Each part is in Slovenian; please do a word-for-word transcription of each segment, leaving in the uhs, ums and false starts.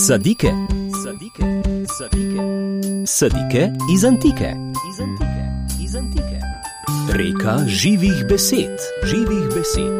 Sadike, sadike, sadike, sadike iz antike, iz antike, iz antike. Reka živih besed, živih besed.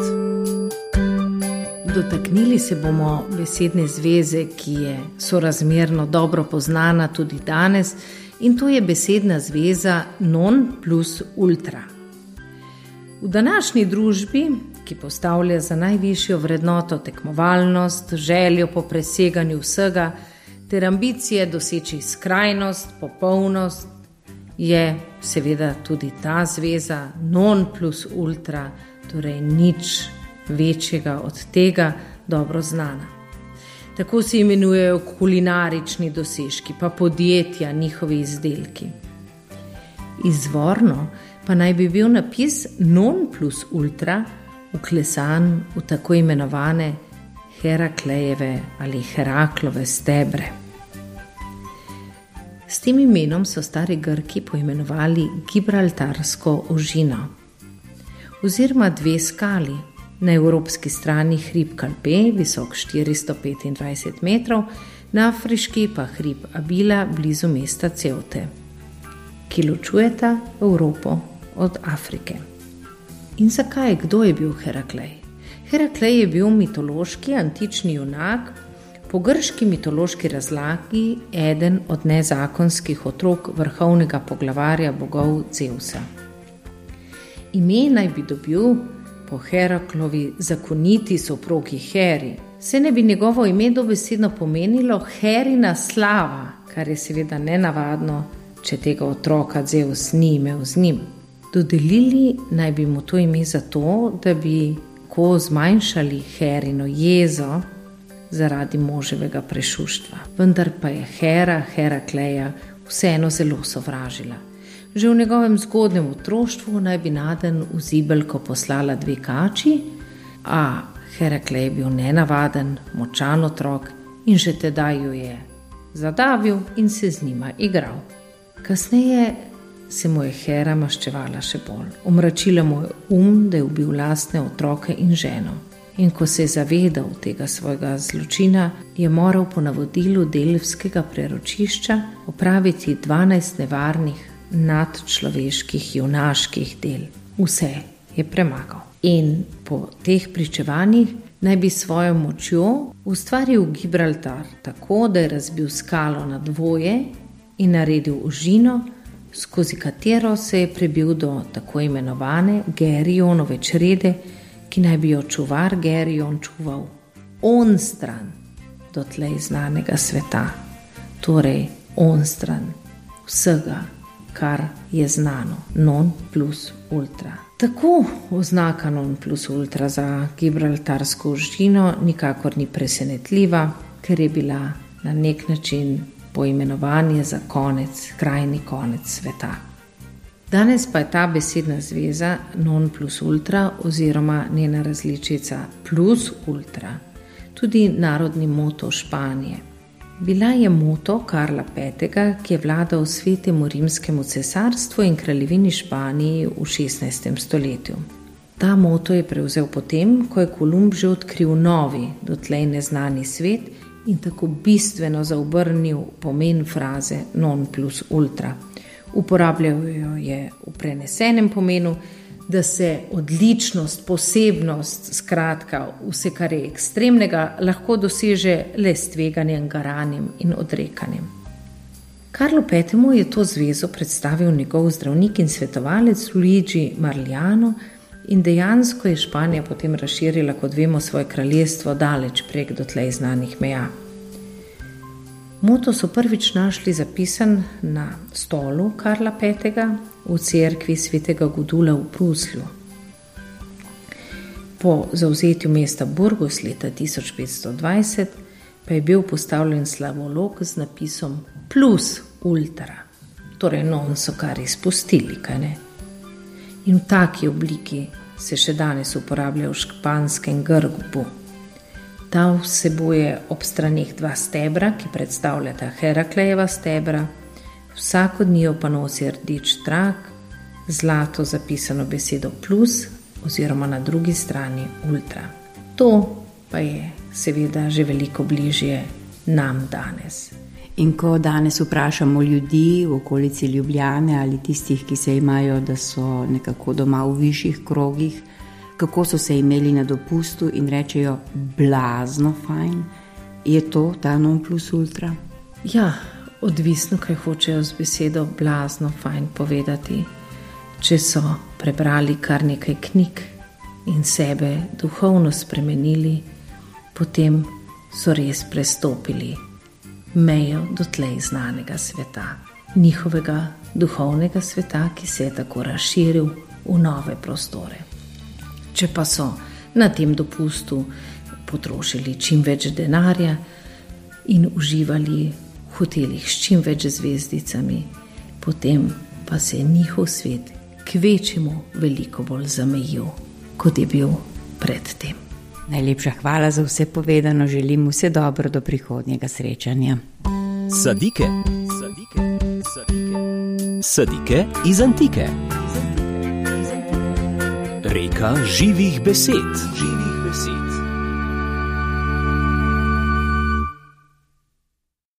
Dotaknili se bomo besedne zveze, ki je sorazmerno dobro poznana tudi danes, in to je besedna zveza non plus ultra. V današnji družbi, ki postavlja za najvišjo vrednoto tekmovalnost, željo po preseganju vsega ter ambicije doseči skrajnost, popolnost, je seveda tudi ta zveza non plus ultra, torej nič večjega od tega, dobro znana. Tako se imenujejo kulinarični dosežki, pa podjetja, njihovi izdelki. Izvorno pa naj bi bil napis non plus ultra vklesan v tako imenovane Heraklejeve ali Heraklove stebre. S tem imenom so stari Grki poimenovali Gibraltarsko ožino, oziroma dve skali, na evropski strani hrib Kalpe, visok štiristo petindvajset metrov, na afriški pa hrib Abila blizu mesta Cevte, ki ločujeta Evropo od Afrike. In zakaj, kdo je bil Heraklej? Heraklej je bil mitološki antični junak, po grški mitološki razlagi eden od nezakonskih otrok vrhovnega poglavarja bogov Zeusa. Ime naj bi dobil po Heraklovi zakoniti soprogi Heri. Se ne bi njegovo ime dobesedno pomenilo Herina slava, kar je seveda nenavadno, če tega otroka Zeus ni imel z njim. Dodelili naj bi mu to ime zato, da bi ko zmanjšali Herino jezo zaradi moževega prešuštva. Vendar pa je Hera Herakleja vseeno zelo sovražila. Že v njegovem zgodnjem otroštvu naj bi naden v zibelko poslala dve kači, a Heraklej je bil nenavaden, močan otrok in že tedaj ju je zadavil in se z njima igral. Kasneje se mu je Hera maščevala še bolj. Omračila mu je um, da je ubil lastne otroke in ženo. In ko se je zavedal tega svojega zločina, je moral po navodilu delfskega preročišča opraviti dvanajst nevarnih nadčloveških junaških del. Vse je premagal. In po teh pričevanjih naj bi svojo močjo ustvaril Gibraltar tako, da je razbil skalo na dvoje in naredil ožino, skozi katero se je prebil do tako imenovane Gerionove črede, ki naj bi jo čuvar Gerion čuval onstran dotlej znanega sveta, torej onstran vsega, kar je znano, non plus ultra. Tako oznaka non plus ultra za Gibraltarsko ožino nikakor ni presenetljiva, ker je bila na nek način poimenovanje za konec, krajni konec sveta. Danes pa je ta besedna zveza non plus ultra oziroma njena različica plus ultra tudi narodni moto Španije. Bila je moto Karla petega, ki je vladal svetemu rimskemu cesarstvu in kraljevini Španiji v šestnajstem stoletju. Ta moto je prevzel potem, ko je Kolumb že odkril novi, dotlej neznani svet in tako bistveno zaobrnil pomen fraze non plus ultra. Uporabljal jo je v prenesenem pomenu, da se odličnost, posebnost, skratka vse, kar je ekstremnega, lahko doseže le s tveganjem, garanjem in odrekanjem. Karlu petemu je to zvezo predstavil njegov zdravnik in svetovalec Luigi Marliano in dejansko je Španija potem razširila, kot vemo, svoje kraljestvo daleč prek dotlej znanih meja. Moto so prvič našli zapisan na stolu Karla petega v cerkvi svetega Gudula v Bruslju. Po zavzetju mesta Burgos leta tisoč petsto dvajset pa je bil postavljen slavolok z napisom plus ultra, torej non so kar izpustili, kaj ne? In v taki obliki se še danes uporablja v španskem grbu. Ta vsebuje ob straneh dva stebra, ki predstavljata Heraklejeva stebra, vsak od njiju pa nosi rdeč trak, zlato zapisano besedo plus oziroma na drugi strani ultra. To pa je seveda že veliko bližje nam danes. In ko danes vprašamo ljudi v okolici Ljubljane ali tistih, ki se imajo, da so nekako doma v višjih krogih, kako so se imeli na dopustu in rečejo blazno fajn, je to ta non plus ultra? Ja, odvisno, kaj hočejo z besedo blazno fajn povedati. Če so prebrali kar nekaj knjig in sebe duhovno spremenili, potem so res prestopili mejo dotlej znanega sveta, njihovega duhovnega sveta, ki se je tako razširil v nove prostore. Če pa so na tem dopustu potrošili čim več denarja in uživali v hotelih s čim več zvezdicami, potem pa se je njihov svet kvečemu veliko bolj zamejil, kot je bil predtem. Najlepša hvala za vse povedano, želim vse dobro do prihodnjega srečanja. Sadike, sadike, sadike, sadike iz antike. Reka živih besed.